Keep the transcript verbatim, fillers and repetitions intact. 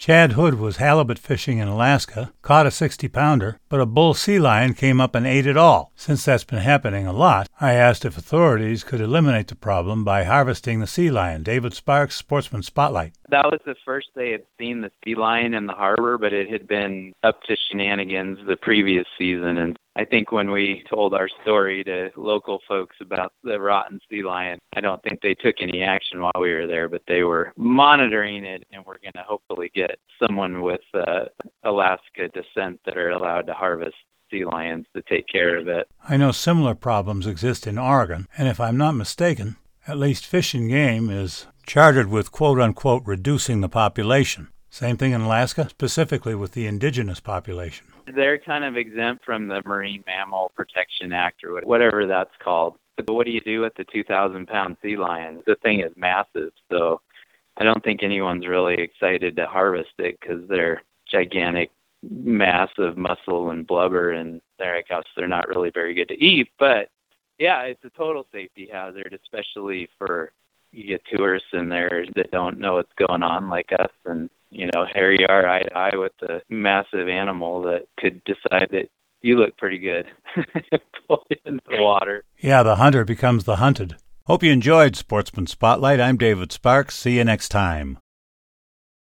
Chad Hood was halibut fishing in Alaska, caught a sixty-pounder, but a bull sea lion came up and ate it all. Since that's been happening a lot, I asked if authorities could eliminate the problem by harvesting the sea lion. David Sparks, Sportsman Spotlight. That was the first they had seen the sea lion in the harbor, but it had been up to shenanigans the previous season. And I think when we told our story to local folks about the rotten sea lion, I don't think they took any action while we were there, but they were monitoring it, and we're going to hopefully get someone with uh, Alaska descent that are allowed to harvest sea lions to take care of it. I know similar problems exist in Oregon, and if I'm not mistaken, at least Fish and Game is chartered with quote-unquote reducing the population. Same thing in Alaska, specifically with the indigenous population. They're kind of exempt from the Marine Mammal Protection Act or whatever that's called. But what do you do with the two thousand pound sea lion? The thing is massive, so I don't think anyone's really excited to harvest it because they're gigantic, massive muscle and blubber, and they're, I guess they're not really very good to eat. But yeah, it's a total safety hazard, especially for you get tourists in there that don't know what's going on like us, and you know, here you are eye to eye with a massive animal that could decide that you look pretty good. Pull you into the water. Yeah, the hunter becomes the hunted. Hope you enjoyed Sportsman Spotlight. I'm David Sparks. See you next time.